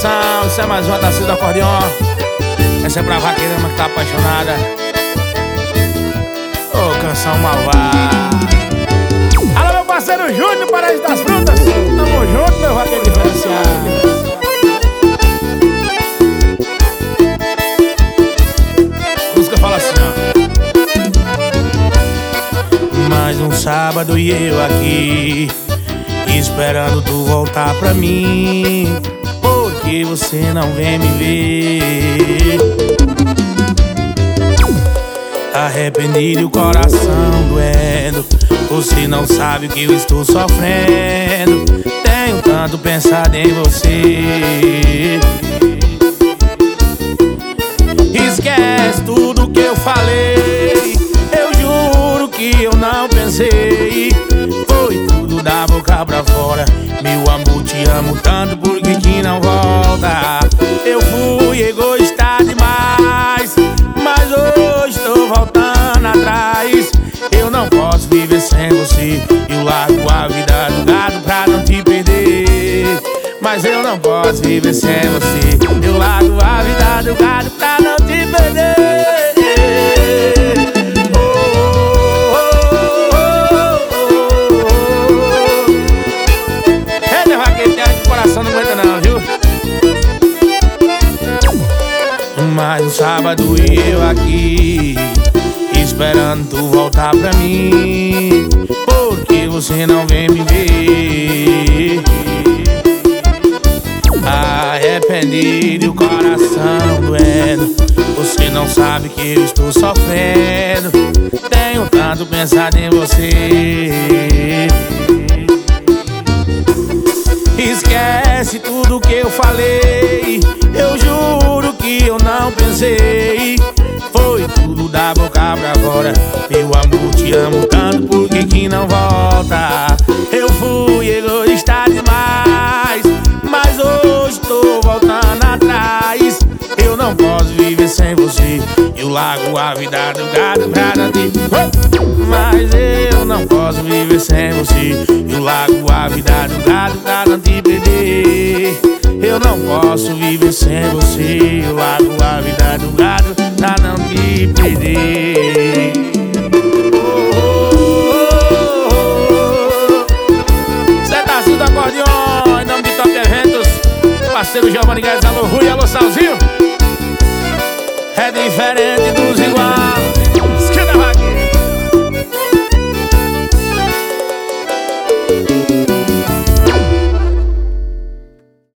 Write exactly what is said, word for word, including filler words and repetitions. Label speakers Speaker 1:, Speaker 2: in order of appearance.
Speaker 1: coração, isso é mais uma da Cida Acordeon. Essa é pra vaqueirama que tá apaixonada. Ô, oh, canção malvada. Alô, meu parceiro Júnior, Paraíso das Frutas. Tamo junto, meu vaqueiro diferenciado. A música fala assim, ó. Mais um sábado e eu aqui, esperando tu voltar pra mim, porque você não vem me ver. Arrependido e o coração doendo, você não sabe o que eu estou sofrendo. Tenho tanto pensado em você. Esquece tudo que eu falei, eu juro que eu não pensei. Foi tudo da boca pra fora. Meu amor, te amo tanto, por que que não volta? Eu fui egoísta demais, mas hoje estou voltando atrás. Eu não posso viver sem você. Eu largo a vida do gado pra não te perder, mas eu não posso viver sem você. Eu largo a vida do gado pra não te perder. Não aguenta não, viu? Mais um sábado e eu aqui, esperando tu voltar pra mim, porque você não vem me ver. Arrependido e o coração doendo, você não sabe que eu estou sofrendo. Tenho tanto pensado em você. Esquece tudo que eu falei, eu juro que eu não pensei. Foi tudo da boca pra fora. Meu amor, te amo tanto, por que que não volta? Eu fui egoísta demais, mas hoje tô voltando atrás. Eu não posso viver sem você. Eu largo a vida do gado pra não te... Mas eu não posso viver sem você. Eu largo a vida do gado pra não te perder. Eu não posso viver sem você. Eu largo a vida do gado pra não te perder. Cê tá Cida Acordeon, em nome de Top Eventos. Parceiro Giovanni Guedes, alô Rui, alô Salzinho.